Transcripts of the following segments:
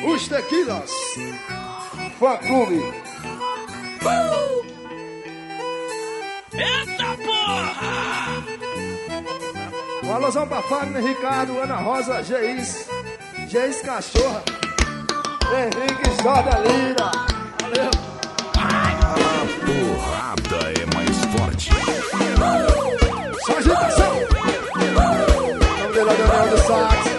Os Tequilas Fã Clube. Eita porra! Um alusão pra Fagner, Ricardo, Ana Rosa, Geis Cachorra, Henrique Jorda Lira. Valeu! A porrada é mais forte. Só agitação! Vamos ver lá Daniel do Sax.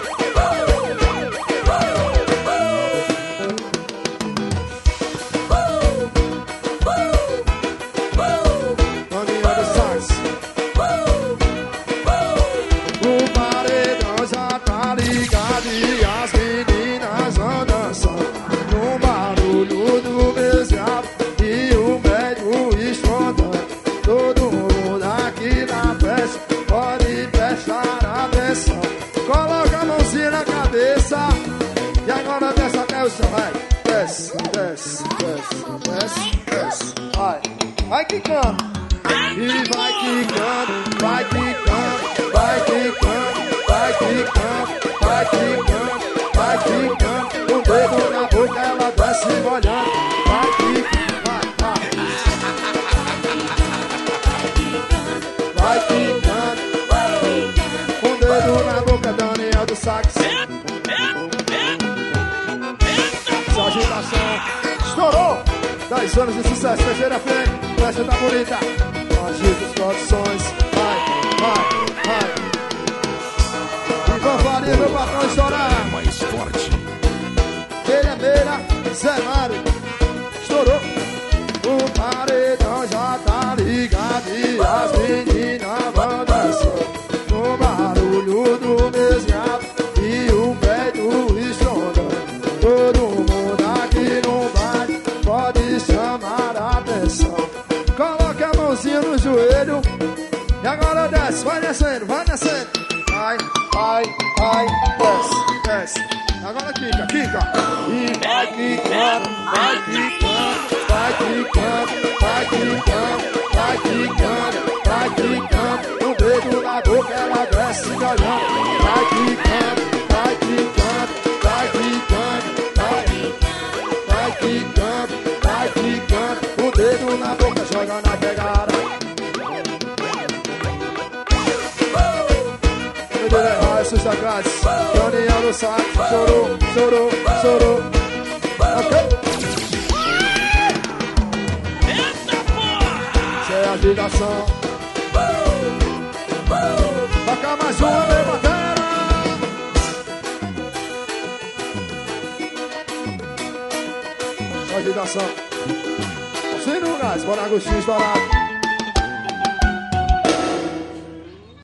Vai quicando, e vai quicando, vai quicando, vai quicando, vai quicando, vai quicando, vai quicando. O dedo na boca ela desce molhando. Vai quicando, vai quicando, vai quicando. O dedo na boca, Daniel do Sax. Só agitação, estourou. 10 anos de sucesso, terceira-feira. Festa tá bonita, agita as produções. Vai, vai, vai. Ivan Faria, meu patrão, estourar. Mais forte. Beira, beira, Zé Mário. Estourou. O paredão já tá ligado e as meninas vão dançar no barulho do mesgado e o pé do estrondando. Todo mundo aqui no baile pode chamar a atenção. Coloca a mãozinha no joelho e agora desce, vai descendo, vai descendo. Vai, vai, vai, desce, desce. Agora quica, quica. E vai quicando, vai quicando, vai quicando, vai quicando, vai quicando, vai quicando. O dedo na boca ela desce olhando. Vai quicando, vai quicando, vai quicando, vai quicando, vai quicando. O dedo na boca joga na pegada. Sacados, Daniel do Sax, chorou, chorou, chorou. Ok? Eita porra! Isso é agitação. Toca mais uma, meu batera. Só agitação. Sem no gás, bora Agostinho estourado.